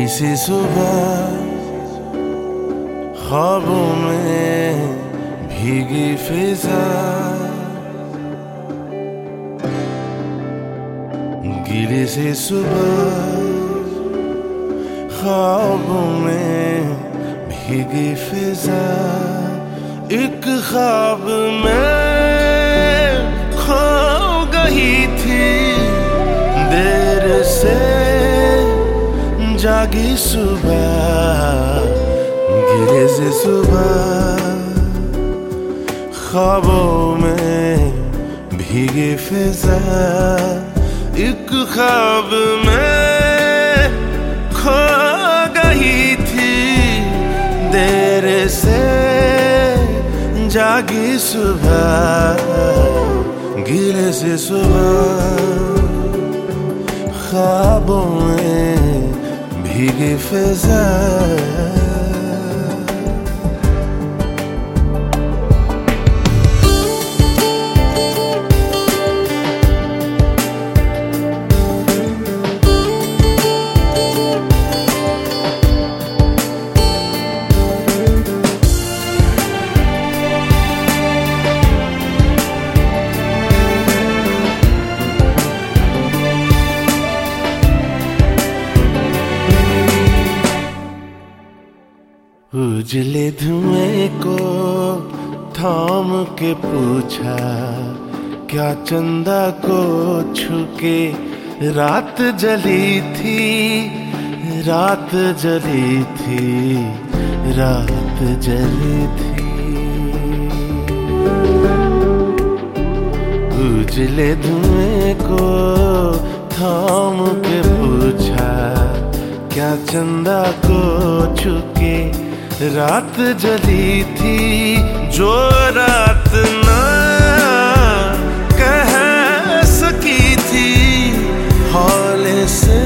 सी सुबह ख्वाबों में भीगी फिजा, गीली सी सुबह ख्वाबों में भीगी फिजा। एक ख्वाब में खो गई थी, देर से जागी सुबह, गिरे से सुबह ख्वाबों में भीगी फिजा। एक ख्वाब में खो गई थी, देर से जागी सुबह, गिरे से सुबह ख्वाबों में भीगी फिजा। उजले धुएं को थाम के पूछा, क्या चंदा को छूके रात जली थी, रात जली थी, रात जली थी। उजले धुएं को थाम के पूछा, क्या चंदा को छूके रात जली थी, जो रात ना कह सकी थी, हौले से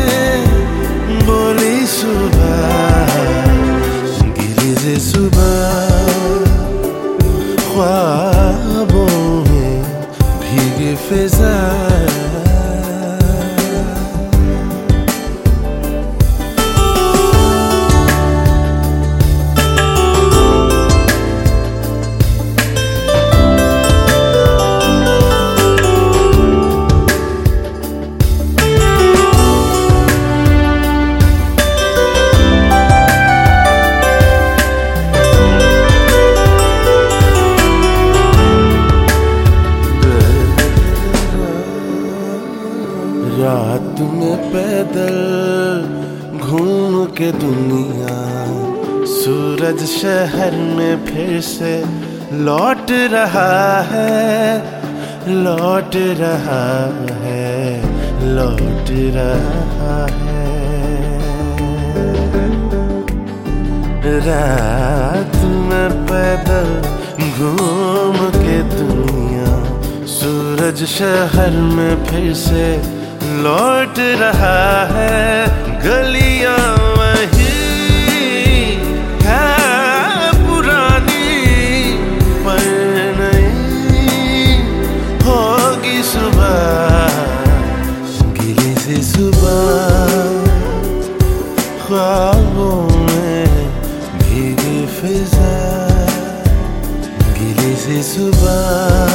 बोली सुबह, गिरी से सुबह ख्वाबों में भीगी फिजा। रात में पैदल घूम के दुनिया, सूरज शहर में फिर से लौट रहा है, लौट रहा है, लौट रहा है। रात में पैदल घूम के दुनिया, सूरज शहर में फिर से लौट रहा है। गलियां वही है पुरानी, पर नहीं होगी सुबह, गिली सी सुबह ख्वाबों में भीगी फिजा, गिली सी सुबह।